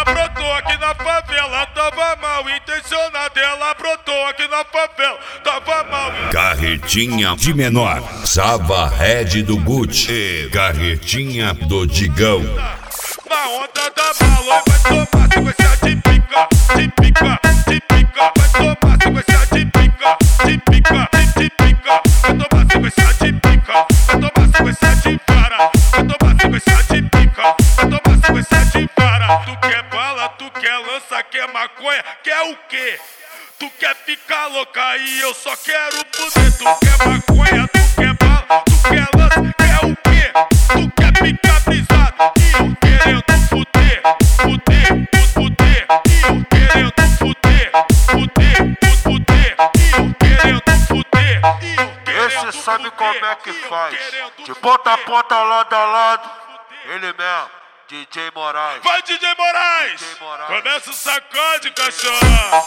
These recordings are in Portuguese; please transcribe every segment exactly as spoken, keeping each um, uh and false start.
brotou aqui na favela, tava mal intencionada. Ela brotou aqui na favela, tava mal. Carretinha de menor, Sava Red do Gucci e Carretinha do Digão. Na onda da bala vai tomar sequência de pica, de pica, de pica. Vai tomar sequência de pica, de pica, de pica. Vai tomar sequência de pica, vai tomar sequência de vara. Vai tomar sequência de pica, vai tomar sequência de vara. Tu quer bala, tu quer lança, quer maconha, quer o quê? Tu quer ficar louca e eu só quero poder. Tu quer maconha, tu quer bala, tu quer lança, quer o quê? Tu quer ficar brisado e eu querendo fuder, fuder, fuder. E eu querendo fuder, fuder, fuder. E eu querendo fuder, e eu querendo. Esse sabe como é que faz. De ponta a ponta, lado a lado. Ele mesmo, D J Moraes. Vai, D J Moraes! Começa o sacode, cachorro.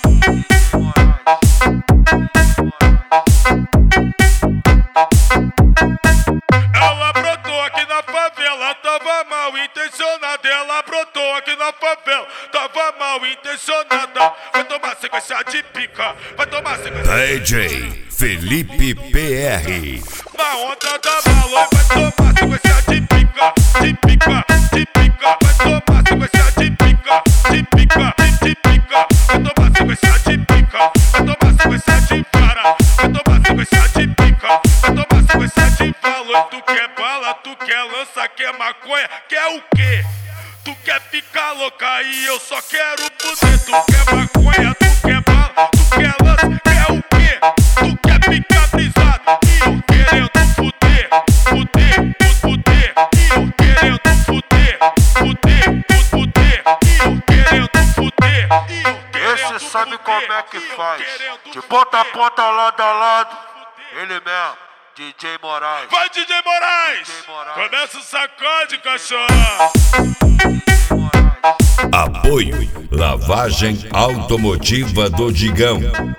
Ela brotou aqui na favela, tava mal intencionada. Ela brotou aqui na favela, tava mal intencionada. Vai tomar sequência de pica, vai tomar sequência. D J Felipe P R. Na onda da bala vai tomar sequência de pica, de pica, de pica. Vai tomar sequência de pica, de pica, de pica. Vai tomar sequência de pica, vai tomar sequência de vara. Vai tomar sequência de pica, vai tomar sequência de valor. Tu quer bala, tu quer lança, quer maconha, quer o quê? Tu quer ficar louca e eu só quero poder. Tu quer maconha, tu quer bala, tu quer lança, quer o quê? Tu quer ficar brisado e eu querendo fuder, fuder, fuder. E eu querendo fuder, fuder, fuder. E eu querendo fuder, e eu querendo. Esse sabe como é que faz. De ponta a ponta, lado a lado. Ele mesmo, D J Moraes. Vai, D J Moraes! Começa o sacode, cachorro. Apoio Lavagem Automotiva do Digão.